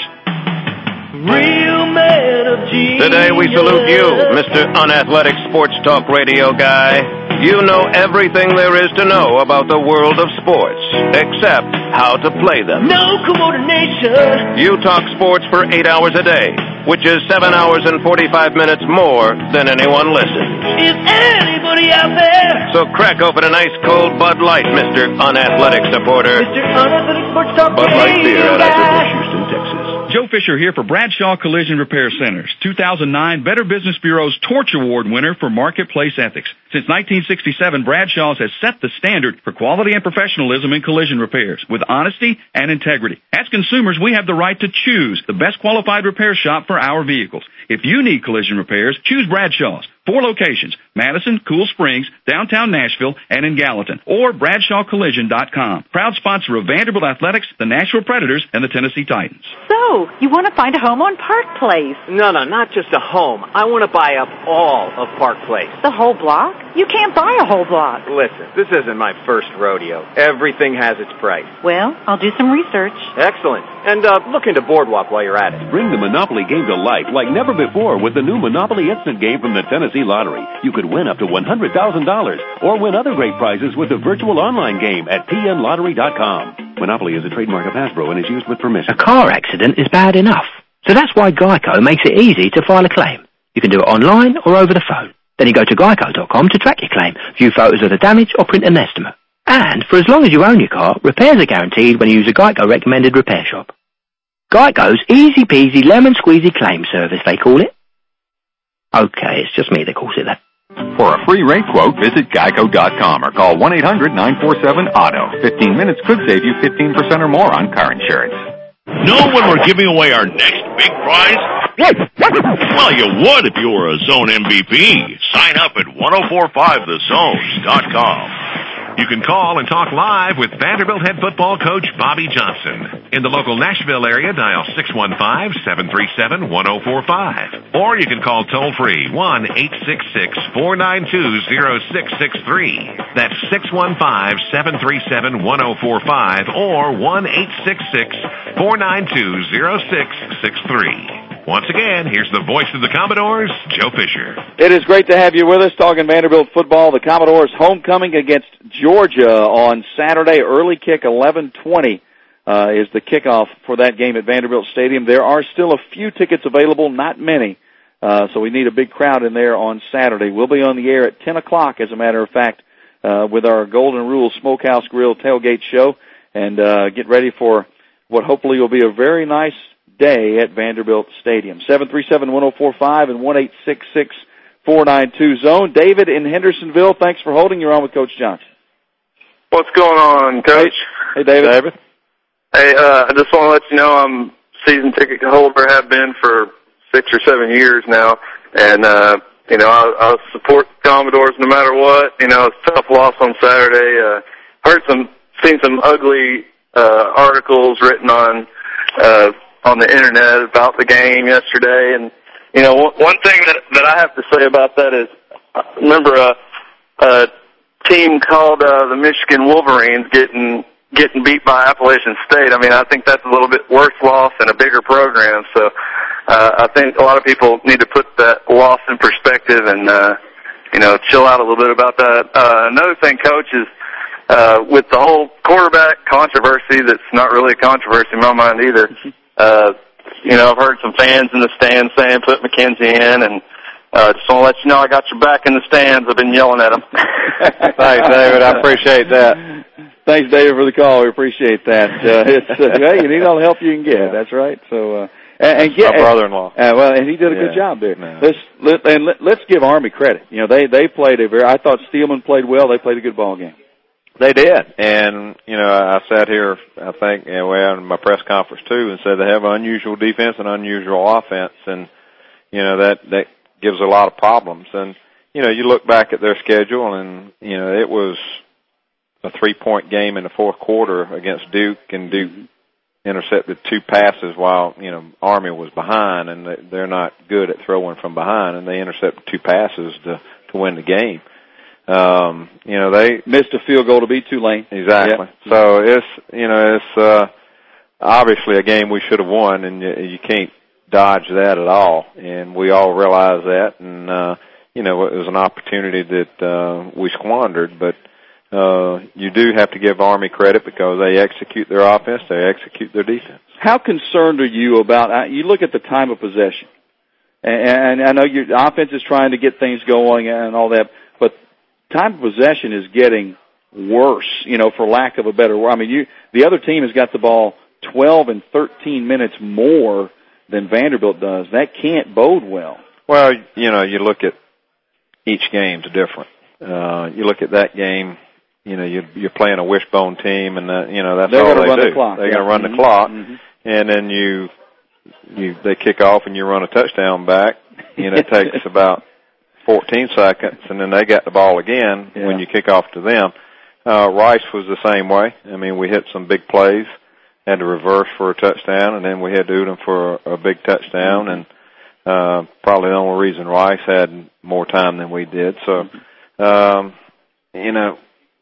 Real man of genius. Today we salute you, Mister Unathletic Sports Talk Radio guy. You know everything there is to know about the world of sports, except how to play them. No coordination. You talk sports for eight hours a day, which is seven hours and forty-five minutes more than anyone listens. Is anybody out there? So crack open a nice cold Bud Light, Mister Unathletic Supporter. Mister Unathletic Sports Talk Bud Light beer Radio at guy. Houston, Texas. Joe Fisher here for Bradshaw Collision Repair Centers, two thousand nine Better Business Bureau's Torch Award winner for Marketplace Ethics. Since nineteen sixty-seven, Bradshaw's has set the standard for quality and professionalism in collision repairs with honesty and integrity. As consumers, we have the right to choose the best qualified repair shop for our vehicles. If you need collision repairs, choose Bradshaw's. Four locations, Madison, Cool Springs, downtown Nashville, and in Gallatin, or Bradshaw Collision dot com. Proud sponsor of Vanderbilt Athletics, the Nashville Predators, and the Tennessee Titans. So, you want to find a home on Park Place? No, no, not just a home. I want to buy up all of Park Place. The whole block? You can't buy a whole block. Listen, this isn't my first rodeo. Everything has its price. Well, I'll do some research. Excellent. And uh, look into Boardwalk while you're at it. Bring the Monopoly game to life like never before with the new Monopoly Instant game from the Tennessee Fantasy Lottery. You could win up to one hundred thousand dollars or win other great prizes with the virtual online game at P N lottery dot com. Monopoly is a trademark of Hasbro and is used with permission. A car accident is bad enough, so that's why Geico makes it easy to file a claim. You can do it online or over the phone. Then you go to geico dot com to track your claim, view photos of the damage, or print an estimate. And for as long as you own your car, repairs are guaranteed when you use a Geico recommended repair shop. Geico's easy peasy lemon squeezy claim service, they call it. Okay, it's just me that calls it that. For a free rate quote, visit geico dot com or call one eight hundred nine four seven auto. fifteen minutes could save you fifteen percent or more on car insurance. Know when we're giving away our next big prize? Well, you would if you were a Zone M V P. Sign up at ten forty-five the zone dot com. You can call and talk live with Vanderbilt head football coach Bobby Johnson. In the local Nashville area, dial six one five, seven three seven, one oh four five. Or you can call toll-free one eight six six, four nine two, zero six six three. That's six one five, seven three seven, one oh four five or one eight six six, four nine two, zero six six three. Once again, here's the voice of the Commodores, Joe Fisher. It is great to have you with us talking Vanderbilt football. The Commodores homecoming against Georgia on Saturday. Early kick, eleven twenty uh, is the kickoff for that game at Vanderbilt Stadium. There are still a few tickets available, not many, uh, so we need a big crowd in there on Saturday. We'll be on the air at ten o'clock, as a matter of fact, uh, with our Golden Rule Smokehouse Grill tailgate show, and uh, get ready for what hopefully will be a very nice day at Vanderbilt Stadium. seven three seven, one oh four five and one eight six six, four nine two zone. David in Hendersonville, thanks for holding. You're on with Coach Johnson. What's going on, Coach? Hey, David. David. Hey, uh, I just want to let you know I'm season ticket holder, have been for six or seven years now, and uh, you know I'll, I'll support the Commodores no matter what. You know, it's a tough loss on Saturday. Uh, heard some, seen some ugly uh, articles written on. Uh, on the internet about the game yesterday, and you know one, one thing that that I have to say about that is, I remember a, a team called uh, the Michigan Wolverines getting getting beat by Appalachian State. I mean, I think that's a little bit worse loss than a bigger program. So uh, I think a lot of people need to put that loss in perspective and uh, you know chill out a little bit about that. Uh, another thing, Coach, is uh, with the whole quarterback controversy. That's not really a controversy in my mind either. Uh, you know, I've heard some fans in the stands saying put McKenzie in, and uh, just want to let you know I got your back in the stands. I've been yelling at them. Thanks, David. I appreciate that. Thanks, David, for the call. We appreciate that. Uh, it's, uh, hey, you need all the help you can get. That's right. So, uh, and, and get, my brother-in-law. Uh, well, and he did a yeah. good job there. No. Let's let, and let, let's give Army credit. You know, they they played a very. I thought Steelman played well. They played a good ball game. They did, and you know, I sat here, I think, you know, well, in my press conference too, and said they have unusual defense and unusual offense, and you know that that gives a lot of problems. And you know, you look back at their schedule, and you know, it was a three-point game in the fourth quarter against Duke, and Duke intercepted two passes while you know Army was behind, and they're not good at throwing from behind, and they intercepted two passes to to win the game. Um, you know, they missed a field goal to beat Tulane. Exactly. Yep. So it's, you know, it's, uh, obviously a game we should have won, and you, you can't dodge that at all. And we all realize that. And, uh, you know, it was an opportunity that, uh, we squandered, but, uh, you do have to give Army credit because they execute their offense, they execute their defense. How concerned are you about, uh, you look at the time of possession, and, and I know your offense is trying to get things going and all that, but time of possession is getting worse, you know, for lack of a better word. I mean, you, the other team has got the ball twelve and thirteen minutes more than Vanderbilt does. That can't bode well. Well, you know, you look at each game's different. Uh, you look at that game, you know, you, you're playing a wishbone team, and, uh, you know, that's They're all gonna they run do. The clock. They're yeah. going to run mm-hmm. the clock, mm-hmm. and then you, you, they kick off and you run a touchdown back. You know, it takes about fourteen seconds, and then they got the ball again yeah. when you kick off to them. Uh, Rice was the same way. I mean, we hit some big plays, had to reverse for a touchdown, and then we had to do them for a, a big touchdown, and uh, probably the only reason Rice had more time than we did. So, um, you know,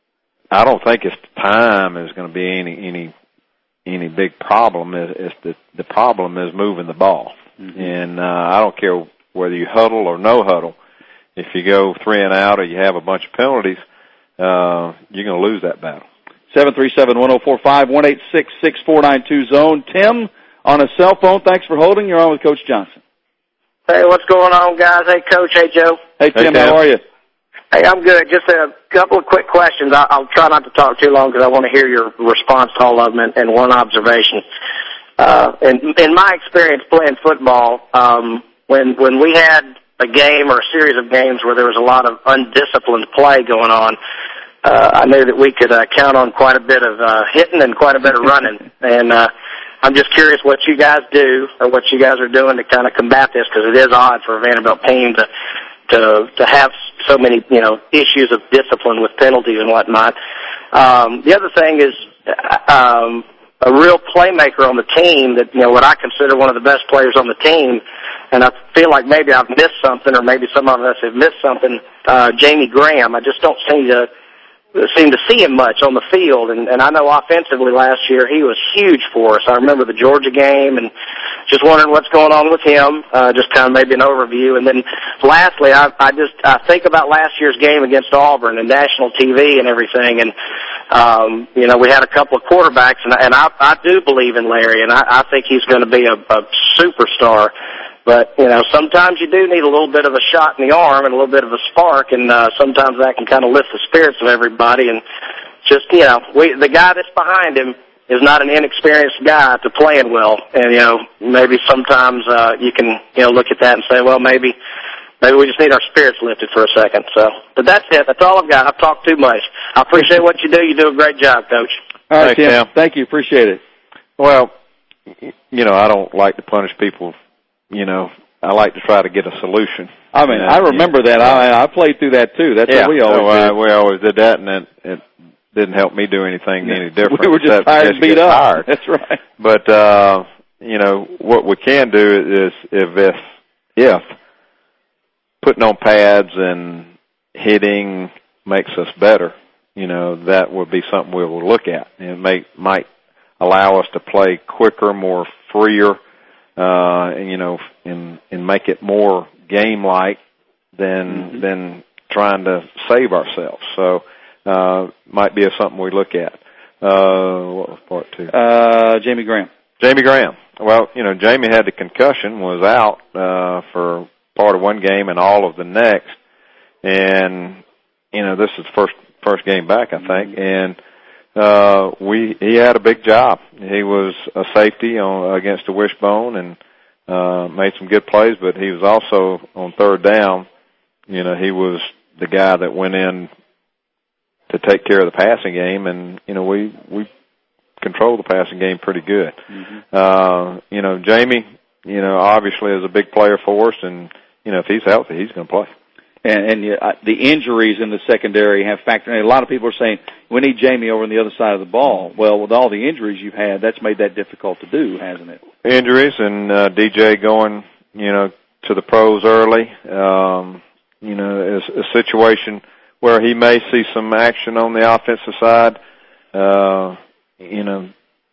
I don't think it's time is going to be any any any big problem. It's, it's the the problem is moving the ball, mm-hmm. and uh, I don't care whether you huddle or no huddle. if you go three and out or you have a bunch of penalties, uh, you're going to lose that battle. seven three seven, one oh four five, one eight six six, four nine two, zone. Tim, on a cell phone, thanks for holding. You're on with Coach Johnson. Hey, what's going on, guys? Hey, Coach. Hey, Joe. Hey, Tim, hey, Tim. How are you? Hey, I'm good. Just a couple of quick questions. I'll, I'll try not to talk too long because I want to hear your response to all of them, and, and one observation. Uh, in, in my experience playing football, um, when when we had a game or a series of games where there was a lot of undisciplined play going on, uh, I knew that we could uh, count on quite a bit of uh, hitting and quite a bit of running. And uh, I'm just curious what you guys do or what you guys are doing to kind of combat this, because it is odd for a Vanderbilt team to to to have so many, you know, issues of discipline with penalties and whatnot. Um, the other thing is um, a real playmaker on the team that, you know, what I consider one of the best players on the team, and I feel like maybe I've missed something or maybe some of us have missed something, uh, Jamie Graham. I just don't seem to seem to see him much on the field, and, and I know offensively last year he was huge for us. I remember the Georgia game, and just wondering what's going on with him, uh, just kind of maybe an overview. And then lastly, I, I just I think about last year's game against Auburn and national T V and everything, and um, you know, we had a couple of quarterbacks, and, and I, I do believe in Larry, and I, I think he's going to be a, a superstar. But, you know, sometimes you do need a little bit of a shot in the arm and a little bit of a spark, and uh, sometimes that can kind of lift the spirits of everybody. And just, you know, we, the guy that's behind him is not an inexperienced guy to playing well. And, you know, maybe sometimes uh, you can, you know, look at that and say, well, maybe maybe we just need our spirits lifted for a second. So, but that's it. That's all I've got. I've talked too much. I appreciate what you do. You do a great job, Coach. All right, Thanks, Tim. Tim. Thank you. Appreciate it. Well, you know, I don't like to punish people. You know, I like to try to get a solution. I mean, and, I remember yeah. that. I I played through that too. That's yeah, what we always so, uh, did. we always did that, and it, it didn't help me do anything yeah. any different. We were just tired and beat up. Tired. That's right. But uh, you know, what we can do is if if, if putting on pads and hitting makes us better, you know, that would be something we will look at. It may might allow us to play quicker, more freer. Uh, and, you know, and, and make it more game-like than, mm-hmm. than trying to save ourselves. So, uh, might be a something we look at. Uh, what was part two? Uh, Jamie Graham. Jamie Graham. Well, you know, Jamie had the concussion, was out, uh, for part of one game and all of the next. And, you know, this is the first, first game back, I think. Mm-hmm. And, Uh, we, he had a big job. He was a safety on, against the wishbone and, uh, made some good plays, but he was also on third down. You know, he was the guy that went in to take care of the passing game, and, you know, we, we controlled the passing game pretty good. Mm-hmm. Uh, you know, Jamie, you know, obviously is a big player for us, and, you know, if he's healthy, he's going to play. And, and uh, the injuries in the secondary have factored in. A lot of people are saying, we need Jamie over on the other side of the ball. Well, with all the injuries you've had, that's made that difficult to do, hasn't it? Injuries and uh, D J going, you know, to the pros early. Um, you know, is a situation where he may see some action on the offensive side. Uh, you know,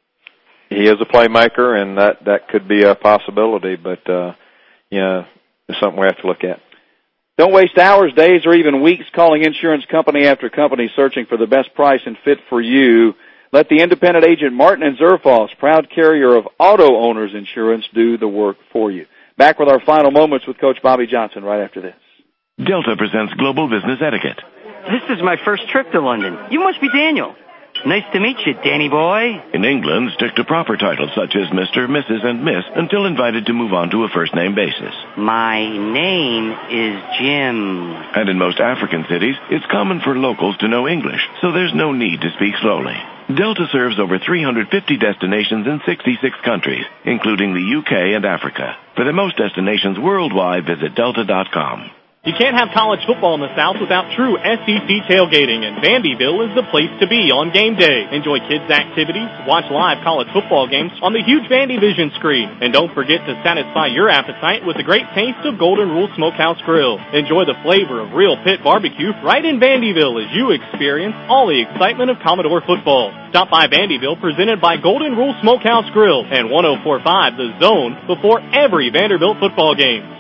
he is a playmaker, and that, that could be a possibility. But, uh, you know, it's something we have to look at. Don't waste hours, days, or even weeks calling insurance company after company searching for the best price and fit for you. Let the independent agent Martin and Zerfoss, proud carrier of auto owners insurance, do the work for you. Back with our final moments with Coach Bobby Johnson right after this. Delta presents Global Business Etiquette. This is my first trip to London. You must be Daniel. Nice to meet you, Danny boy. In England, stick to proper titles such as Mister, Missus, and Miss until invited to move on to a first-name basis. My name is Jim. And in most African cities, it's common for locals to know English, so there's no need to speak slowly. Delta serves over three hundred fifty destinations in sixty-six countries, including the U K and Africa. For the most destinations worldwide, visit delta dot com. You can't have college football in the South without true S E C tailgating, and Vandyville is the place to be on game day. Enjoy kids' activities, watch live college football games on the huge Vandyvision screen, and don't forget to satisfy your appetite with the great taste of Golden Rule Smokehouse Grill. Enjoy the flavor of real pit barbecue right in Vandyville as you experience all the excitement of Commodore football. Stop by Vandyville, presented by Golden Rule Smokehouse Grill and one oh four point five The Zone before every Vanderbilt football game.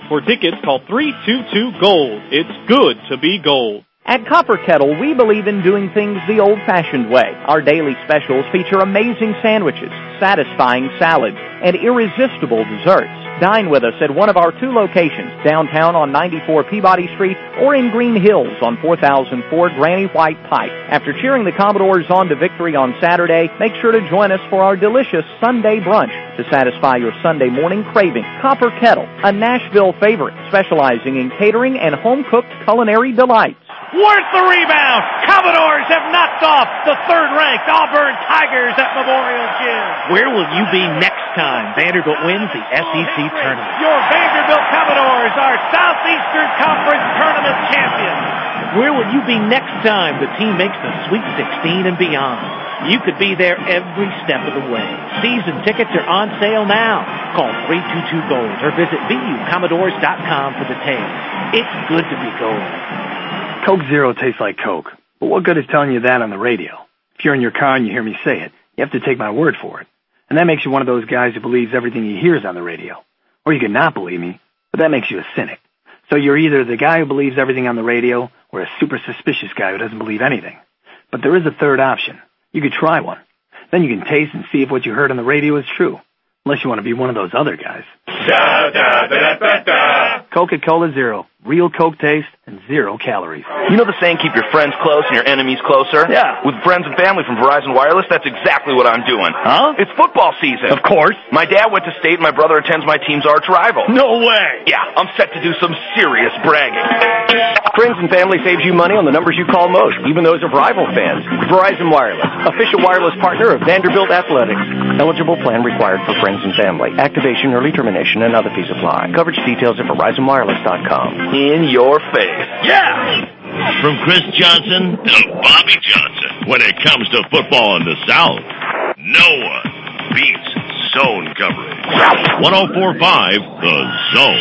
For tickets, call three two two GOLD. It's good to be gold. At Copper Kettle, we believe in doing things the old-fashioned way. Our daily specials feature amazing sandwiches, satisfying salads, and irresistible desserts. Dine with us at one of our two locations, downtown on ninety-four Peabody Street or in Green Hills on four thousand four Granny White Pike. After cheering the Commodores on to victory on Saturday, make sure to join us for our delicious Sunday brunch to satisfy your Sunday morning craving. Copper Kettle, a Nashville favorite, specializing in catering and home-cooked culinary delights. Worth the rebound. Commodores have knocked off the third-ranked Auburn Tigers at Memorial Gym. Where will you be next time Vanderbilt wins the S E C tournament? Your Vanderbilt Commodores are Southeastern Conference Tournament champions. Where will you be next time the team makes the Sweet sixteen and beyond? You could be there every step of the way. Season tickets are on sale now. Call three two two GOLD or visit V U Commodores dot com for details. It's good to be gold. Coke Zero tastes like Coke, but what good is telling you that on the radio? If you're in your car and you hear me say it, you have to take my word for it. And that makes you one of those guys who believes everything he hears on the radio. Or you could not believe me, but that makes you a cynic. So you're either the guy who believes everything on the radio or a super suspicious guy who doesn't believe anything. But there is a third option. You could try one. Then you can taste and see if what you heard on the radio is true. Unless you want to be one of those other guys. Da, da, da, da, da. Coca-Cola Zero. Real Coke taste and zero calories. You know the saying, keep your friends close and your enemies closer? Yeah. With friends and family from Verizon Wireless, that's exactly what I'm doing. Huh? It's football season. Of course. My dad went to state and my brother attends my team's arch rival. No way. Yeah, I'm set to do some serious bragging. Friends and family saves you money on the numbers you call most, even those of rival fans. Verizon Wireless, official wireless partner of Vanderbilt Athletics. Eligible plan required for friends and family. Activation, early termination, and other fees apply. Coverage details at Verizon Wireless dot com. In your face. Yeah! From Chris Johnson to Bobby Johnson. When it comes to football in the South, no one beats zone coverage. one oh four point five The Zone.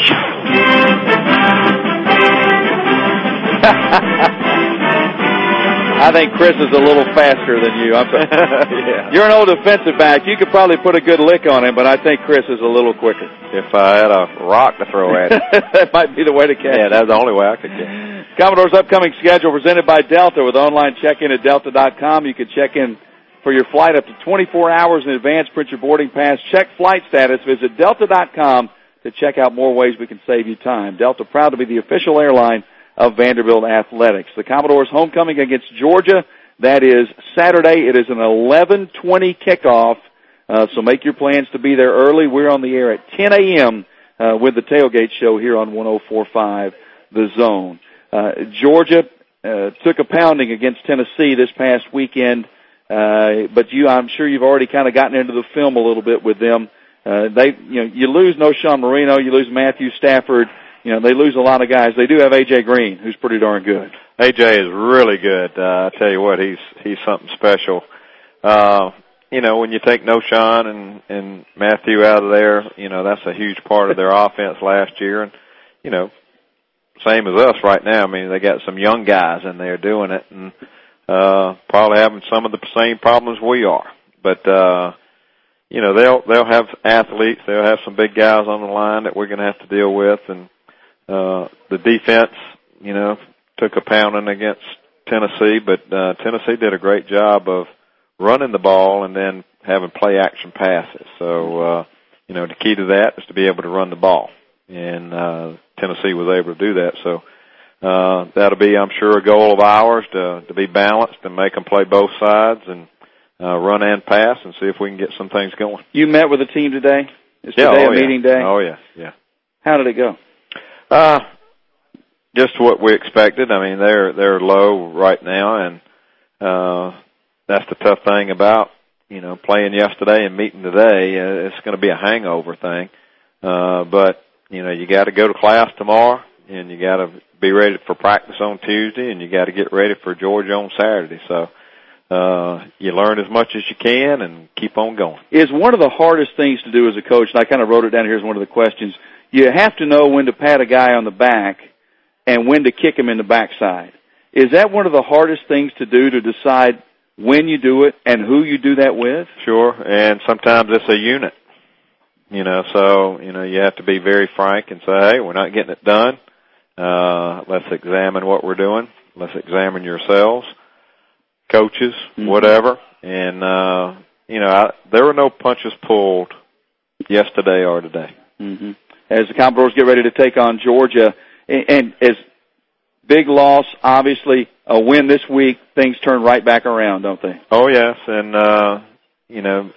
I think Chris is a little faster than you. I'm sorry. Yeah. You're an old defensive back. You could probably put a good lick on him, but I think Chris is a little quicker. If I had a rock to throw at him. That might be the way to catch Yeah, it. that's the only way I could get it. Commodore's upcoming schedule presented by Delta with online check-in at delta dot com. You can check in for your flight up to twenty-four hours in advance. Print your boarding pass. Check flight status. Visit delta dot com to check out more ways we can save you time. Delta proud to be the official airline of Vanderbilt Athletics. The Commodores homecoming against Georgia. That is Saturday. It is an eleven twenty kickoff, uh, so make your plans to be there early. We're on the air at ten a.m. Uh, with the Tailgate Show here on one oh four point five The Zone. Uh, Georgia uh, took a pounding against Tennessee this past weekend, uh, but you, I'm sure you've already kind of gotten into the film a little bit with them. Uh, they, you know, you lose No Sean Marino, you lose Matthew Stafford. You know, they lose a lot of guys. They do have A J Green, who's pretty darn good. A J is really good. Uh, I tell you what, he's he's something special. Uh, you know, when you take No Sean and, and Matthew out of there, you know, that's a huge part of their offense last year. And, you know, same as us right now. I mean, they got some young guys in there doing it and uh, probably having some of the same problems we are. But, uh, you know, they'll they'll have athletes. They'll have some big guys on the line that we're going to have to deal with. And uh, the defense, you know, took a pounding against Tennessee, but uh, Tennessee did a great job of running the ball and then having play-action passes. So, uh, you know, the key to that is to be able to run the ball. And uh, Tennessee was able to do that. So uh, that'll be, I'm sure, a goal of ours to, to be balanced and make them play both sides and uh, run and pass and see if we can get some things going. You met with the team today? Is yeah, today oh, a yeah. meeting day? Oh, yeah, yeah. How did it go? Uh, just what we expected. I mean, they're they're low right now, and uh, that's the tough thing about, you know, playing yesterday and meeting today. Uh, it's going to be a hangover thing. Uh, but, you know, you got to go to class tomorrow, and you got to be ready for practice on Tuesday, and you got to get ready for Georgia on Saturday. So uh, you learn as much as you can and keep on going. Is one of the hardest things to do as a coach, and I kind of wrote it down here as one of the questions, you have to know when to pat a guy on the back and when to kick him in the backside. Is that one of the hardest things to do, to decide when you do it and who you do that with? Sure, and sometimes it's a unit. You know, so, you know, you have to be very frank and say, hey, we're not getting it done. Uh, let's examine what we're doing. Let's examine yourselves, coaches, mm-hmm. whatever. And, uh, you know, I, there were no punches pulled yesterday or today. Mm-hmm. As the Commodores get ready to take on Georgia, and, and as big loss, obviously, a win this week, things turn right back around, don't they? Oh, yes. And, uh, you know,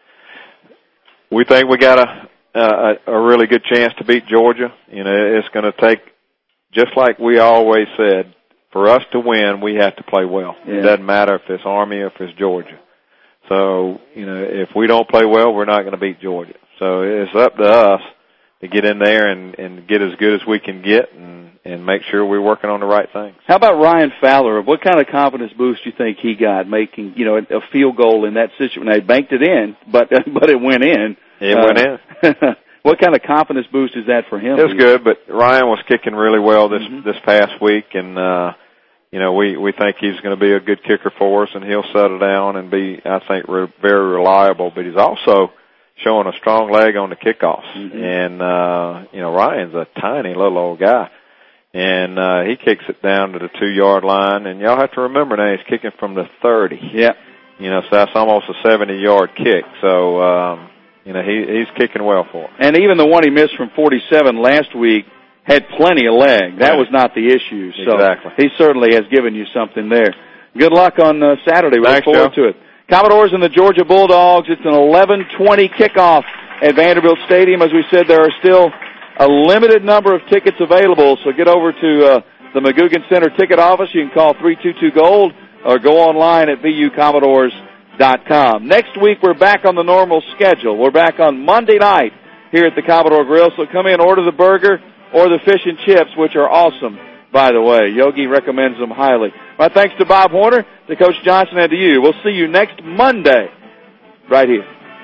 we think we got a, a a really good chance to beat Georgia. You know, it's going to take, just like we always said, for us to win, we have to play well. Yeah. It doesn't matter if it's Army or if it's Georgia. So, you know, if we don't play well, we're not going to beat Georgia. So it's up to us to get in there and, and get as good as we can get and, and make sure we're working on the right things. How about Ryan Fowler? What kind of confidence boost do you think he got making, you know, a field goal in that situation? They banked it in, but but it went in. It uh, went in. What kind of confidence boost is that for him? It was good, but Ryan was kicking really well this mm-hmm. this past week, and uh, you know, we we think he's going to be a good kicker for us, and he'll settle down and be, I think, re- very reliable. But he's also showing a strong leg on the kickoffs. Mm-hmm. And, uh, you know, Ryan's a tiny little old guy. And, uh, he kicks it down to the two-yard line. And y'all have to remember now he's kicking from the thirty. Yeah. You know, so that's almost a seventy-yard kick. So, um, you know, he, he's kicking well for him. And even the one he missed from forty-seven last week had plenty of leg. That right. was not the issue. So exactly. He certainly has given you something there. Good luck on uh, Saturday. We Thanks, look forward Joe. to it. Commodores and the Georgia Bulldogs. It's an eleven twenty kickoff at Vanderbilt Stadium. As we said, there are still a limited number of tickets available, so get over to uh, the McGugin Center ticket office. You can call three two two GOLD or go online at V U Commodores dot com. Next week, we're back on the normal schedule. We're back on Monday night here at the Commodore Grill, so come in, order the burger or the fish and chips, which are awesome, by the way. Yogi recommends them highly. My thanks to Bob Horner, to Coach Johnson, and to you. We'll see you next Monday right here.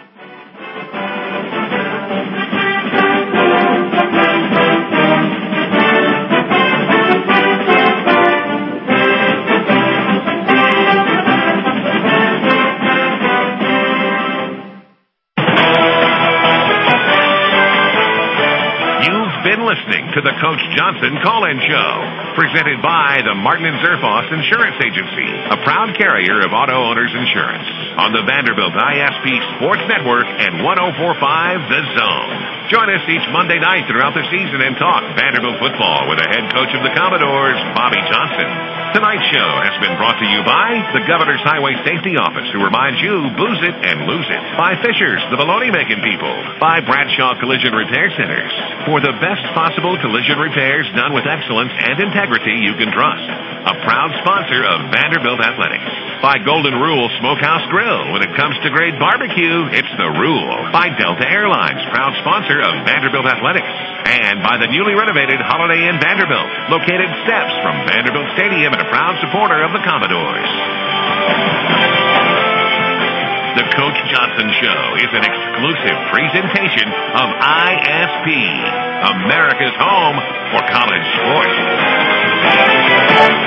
Listening to the Coach Johnson Call-In Show, presented by the Martin and Zerfoss Insurance Agency, a proud carrier of auto owners insurance, on the Vanderbilt I S P Sports Network and one oh four point five The Zone. Join us each Monday night throughout the season and talk Vanderbilt football with the head coach of the Commodores, Bobby Johnson. Tonight's show has been brought to you by the Governor's Highway Safety Office, who reminds you, booze it and lose it. By Fishers, the bologna-making people. By Bradshaw Collision Repair Centers. For the best possible collision repairs done with excellence and integrity you can trust. A proud sponsor of Vanderbilt Athletics. By Golden Rule Smokehouse Grill. When it comes to great barbecue, it's the rule. By Delta Airlines, proud sponsor of Vanderbilt Athletics. And by the newly renovated Holiday Inn Vanderbilt, located steps from Vanderbilt Stadium and a proud supporter of the Commodores. The Coach Johnson Show is an exclusive presentation of I S P, America's home for college sports.